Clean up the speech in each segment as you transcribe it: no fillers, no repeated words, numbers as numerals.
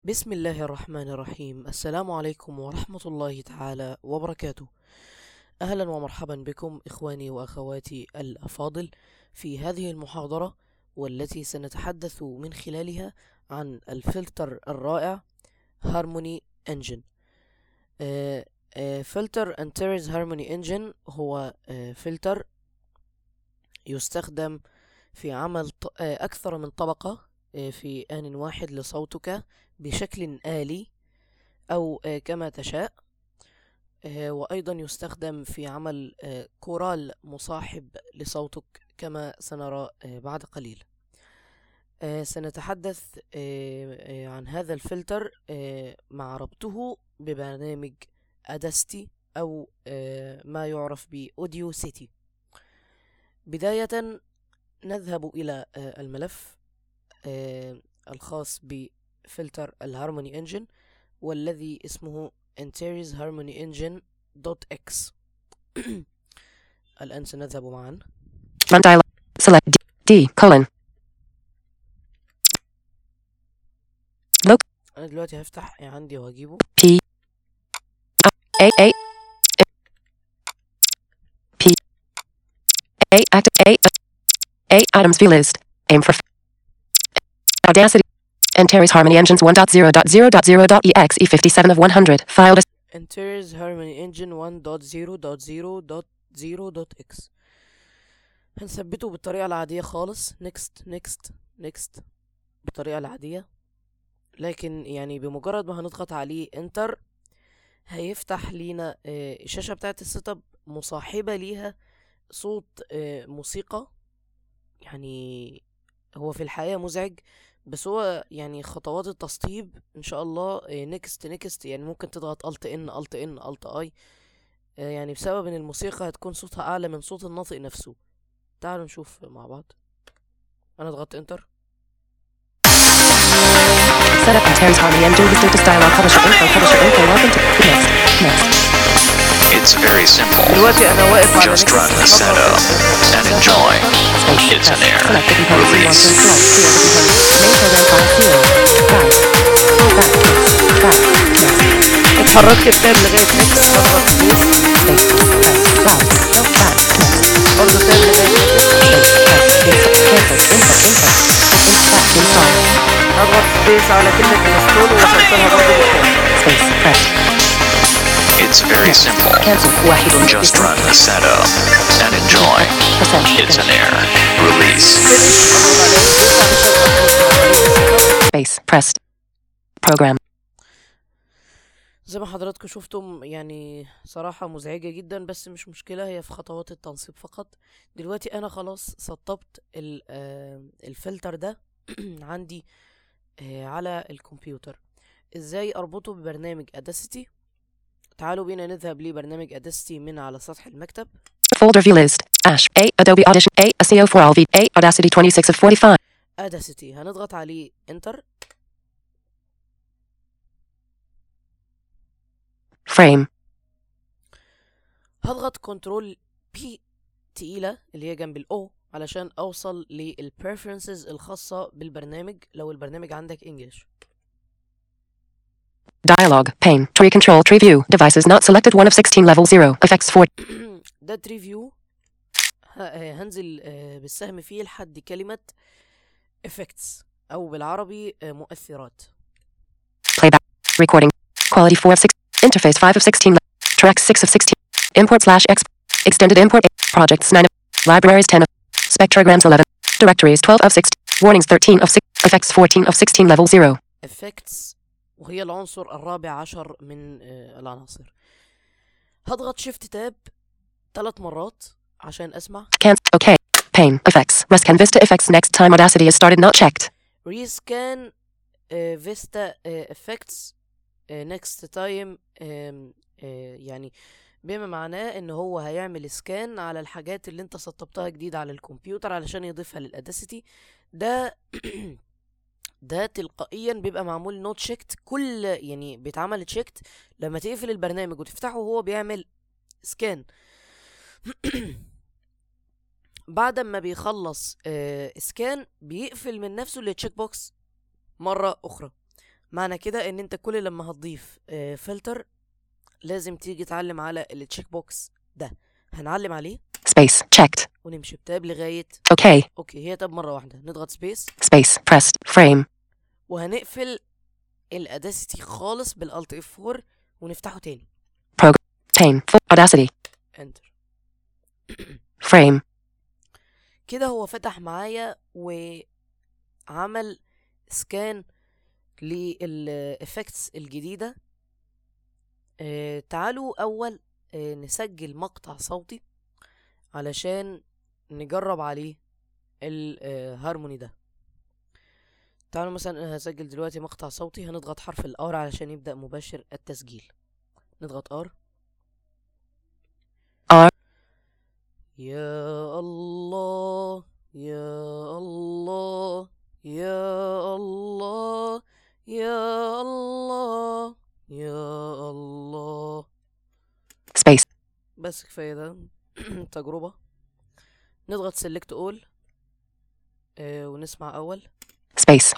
بسم الله الرحمن الرحيم. السلام عليكم ورحمة الله تعالى وبركاته. أهلا ومرحبا بكم إخواني وأخواتي الأفاضل في هذه المحاضرة، والتي سنتحدث من خلالها عن الفلتر الرائع هارموني انجن. فلتر انترز هارموني انجن هو فلتر يستخدم في عمل أكثر من طبقة في آن واحد لصوتك بشكل آلي أو كما تشاء. وأيضا يستخدم في عمل كورال مصاحب لصوتك كما سنرى بعد قليل. سنتحدث عن هذا الفلتر مع ربطه ببرنامج أداستي أو ما يعرف بأوديو سيتي. بداية نذهب إلى الملف الخاص بفلتر الهارموني انجن، والذي اسمه Antares Harmony Engine .x. الآن سنذهب معا. Run dialog. Select D colon. أنا دلوقتي هفتح عندي وهجيبه P A A P A active A items view list. Aim for Audacity. Antares Harmony Engines 1.0.0.0.exe 57 of 100. File Antares Harmony Engine 1.0.0.0.x. هنثبته بالطريقة العادية خالص. next بالطريقة العادية، لكن يعني بمجرد ما هنضغط عليه انتر هيفتح لينا الشاشة بتاعت السيت اب مصاحبة ليها صوت موسيقى. يعني هو في الحقيقة مزعج، بس هو يعني خطوات التسطيب ان شاء الله نيكست. يعني ممكن تضغط الت ان الت اي، يعني بسبب ان الموسيقى هتكون صوتها اعلى من صوت الناطق نفسه. تعالوا نشوف مع بعض. انا ضغطت انتر. Set up Antares Harmony Engine with status dialog. Publisher info. Welcome to next. It's very simple. دلوقتي انا واقف على Just run the setup and enjoy. It's an air release. اتحركت التاب لغاية نكست، هضغط سبيس. برضه تاب لغاية هضغط سبيس على كلمة انستول ووصلتها برضه بالتاب. It's very simple. Just run the setup and enjoy. It's an air release. Space pressed. Program. زي ما حضراتكم شفتم، يعني صراحة مزعجة جدا، بس مش مشكلة، هي في خطوات التنصيب فقط. دلوقتي انا خلاص سطبت الفلتر ده عندي على الكمبيوتر. ازاي اربطه ببرنامج Audacity؟ تعالوا بينا نذهب لبرنامج Audacity من على سطح المكتب. Folder view list. Ash. A. Adobe Audition. A. SEO for all. V. A. Audacity 26 of 45. Audacity هنضغط عليه انتر. Frame. هضغط كنترول بي تقيلة اللي هي جنب الاو علشان اوصل للبريفرنسز الخاصة بالبرنامج لو البرنامج عندك انجلش. Dialog. Pane. Tree control. Tree view. Devices not selected. 1 of 16. Level 0. Effects 4. ده تري فيو. هنزل بالسهم فيه لحد كلمة effects أو بالعربي مؤثرات. Playback. Recording. Quality 4 of 6. Interface 5 of 16. Track 6 of 16. Import / Exp. Extended import. Projects 9 of. Libraries 10 of. Spectrograms 11. Directories 12 of 16. Warnings 13 of 6. Effects 14 of 16. Level 0. effects وهي العنصر الرابع عشر من العناصر. هضغط shift tab 3 مرات عشان أسمع. Cancel. OK. Pane. Effects. Rescan Vista effects. Next time Audacity is started not checked. rescan vista effects next time. يعني بما معناه ان هو هيعمل سكان على الحاجات اللي انت سطبتها جديد على الكمبيوتر علشان يضيفها للأداسيتي. ده ده تلقائيا بيبقى معمول نوت شيكت، كل يعني بيتعمل تشيكت لما تقفل البرنامج وتفتحه وهو بيعمل سكان. بعد ما بيخلص سكان بيقفل من نفسه التشيك بوكس مرة أخرى. معنى كده ان انت كل لما هتضيف فلتر لازم تيجي تعلم على التشيك بوكس ده. هنعلم عليه Space. Checked. ونمشي بتاب لغاية OK. اوكي. هي تاب مرة واحدة، نضغط سبيس Space. Pressed. Frame. وهنقفل الاداسيتي خالص بالالت اف 4 ونفتحه تاني. Pane. Audacity. انتر. Frame. كده هو فتح معايا وعمل سكان للإفكتس الجديدة. تعالوا أول نسجل مقطع صوتي علشان نجرب عليه الهارموني ده. تعالوا مثلا هسجل دلوقتي مقطع صوتي، هنضغط حرف الار علشان يبدأ مباشر التسجيل. نضغط ار. R. يا الله يا الله يا الله يا الله يا الله. Space. بس كفاية ده. تجربة. نضغط select all ونسمع أول. Space.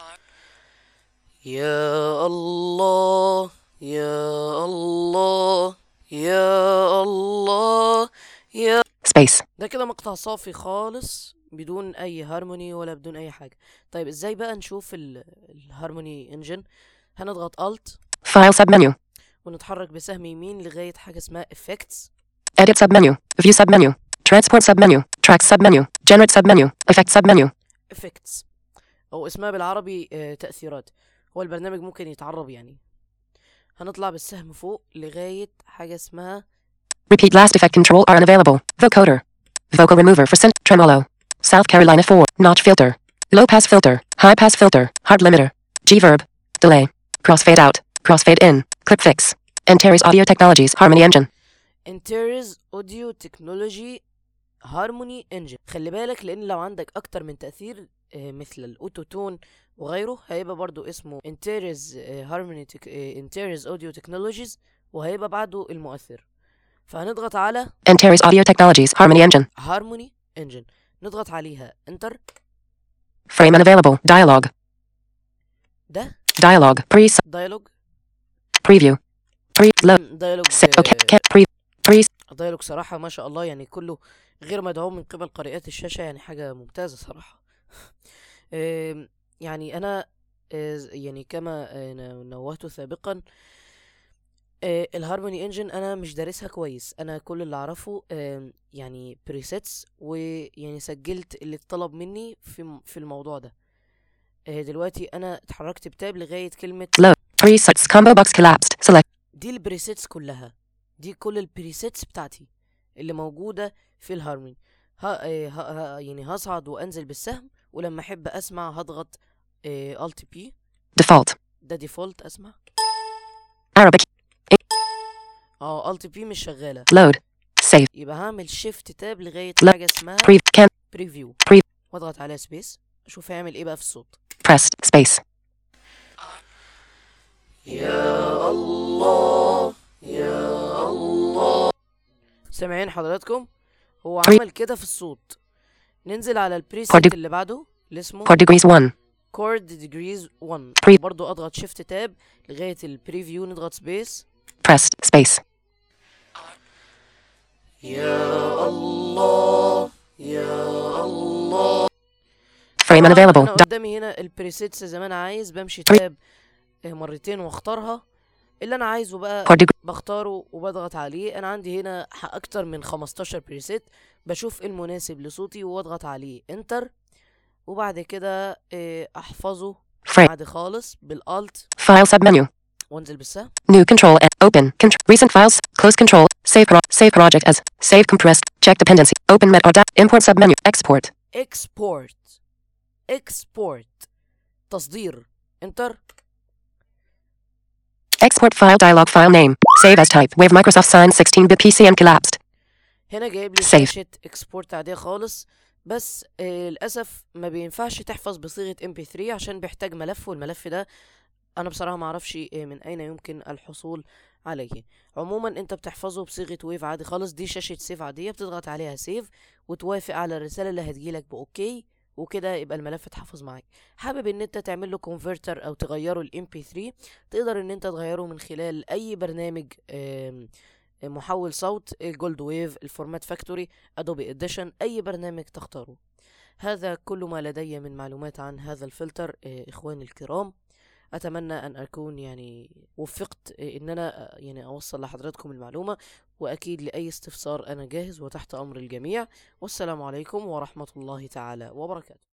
يا الله يا الله يا الله يا. Space. ده كده مقطع صافي خالص بدون اي هارموني ولا بدون اي حاجة. طيب ازاي بقى نشوف الهارموني انجن؟ هنضغط alt File submenu. ونتحرك بسهم يمين لغاية حاجة اسمها effects. Edit submenu. View submenu. Transport submenu. Track submenu. Generate submenu. Effect submenu. effects او اسمها بالعربي تأثيرات. هو البرنامج ممكن يتعرب يعني. هنطلع بالسهم فوق لغاية حاجة اسمها Repeat last effect control are unavailable. Vocoder. Vocal remover for tremolo. South Carolina 4. Notch filter. Low pass filter. High pass filter. Hard limiter. G-verb. Delay. Crossfade out. Crossfade in. Clip fix. Antares Audio Technologies Harmony Engine. Antares Audio Technology Harmony Engine. خلي بالك لان لو عندك اكتر من تأثير مثل الاوتو تون وغيره هيبقى برضو اسمه Antares Antares Audio Technologies وهيبقى بعده المؤثر. فهنضغط على Antares Audio Technologies Harmony Engine. Harmony Engine. نضغط عليها انتر. Frame unavailable. Dialogue. ده Dialogue. دايلوج. Preview. Low. دايلوج. OK. Pre. دايلوج صراحة ما شاء الله يعني كله غير مدعوم من قبل قارئات الشاشة، يعني حاجة ممتازة صراحة. يعني أنا يعني كما نوهت سابقا الهارموني انجن أنا مش دارسها كويس. أنا كل اللي أعرفه يعني بريسيتس، ويعني سجلت اللي اتطلب مني في الموضوع ده. دلوقتي أنا اتحركت بتاب لغاية كلمة Low. Presets. Combo box collapsed. Select. دي البريسيتس كلها. دي كل البريسيتس بتاعتي اللي موجودة في الهارموني. يعني هصعد وانزل بالسهم، ولما احب اسمع هضغط Alt P. Default. ده ديفولت اسمع. Arabic. Alt P مش شغالة. Load. Save. يبقى هعمل شيفت تاب لغاية لا. حاجة اسمها Can. بريفيو واضغط عليها سبيس اشوف هيعمل ايه بقى في الصوت. Pressed. Space. يا الله يا الله. سامعين حضراتكم؟ هو عمل كده في الصوت. ننزل على البريسيت اللي بعده اللي اسمه Chord degrees 1. Chord Degrees 1. برضو اضغط شيفت تاب لغاية البريفيو نضغط سبيس. Pressed. Space. يا الله يا الله. Frame unavailable. انا قدامي هنا البريسيتس زي ما انا عايز، بمشي تاب مرتين واختارها اللي انا عايزه بقى بختاره وبضغط عليه. انا عندي هنا اكتر من 15 بريسيت، بشوف المناسب لصوتي واضغط عليه انتر، وبعد كده احفظه عادي خالص بالالت. File submenu. وانزل بالسهم. New control and open. Recent files. Close control. Save project as. Save compressed. Check dependency. Open import submenu. Export. export تصدير انتر. Export file dialog file name. Save as type. Wave Microsoft Sign 16-bit PC and collapsed. هنا جايب لي شاشة اكسبورت عادية خالص، بس للأسف ما بينفعش تحفظ بصيغة MP3 عشان بيحتاج ملف، والملف ده أنا بصراحة ما اعرفش من أين يمكن الحصول عليه. عموما أنت بتحفظه بصيغة ويف عادي خالص. دي شاشة سيف عادية بتضغط عليها سيف وتوافق على الرسالة اللي هتجيلك بأوكي، وكده يبقى الملف اتحفظ معاك. حابب ان انت تعمل له كونفرتر او تغيره ل MP3، تقدر ان انت تغيره من خلال اي برنامج محول صوت، الجولد ويف، الفورمات فاكتوري، ادوبي اديشن، اي برنامج تختاره. هذا كل ما لدي من معلومات عن هذا الفلتر اخواني الكرام. اتمنى ان اكون يعني وفقت ان انا يعني اوصل لحضراتكم المعلومة، واكيد لاي استفسار انا جاهز وتحت امر الجميع. والسلام عليكم ورحمة الله تعالى وبركاته.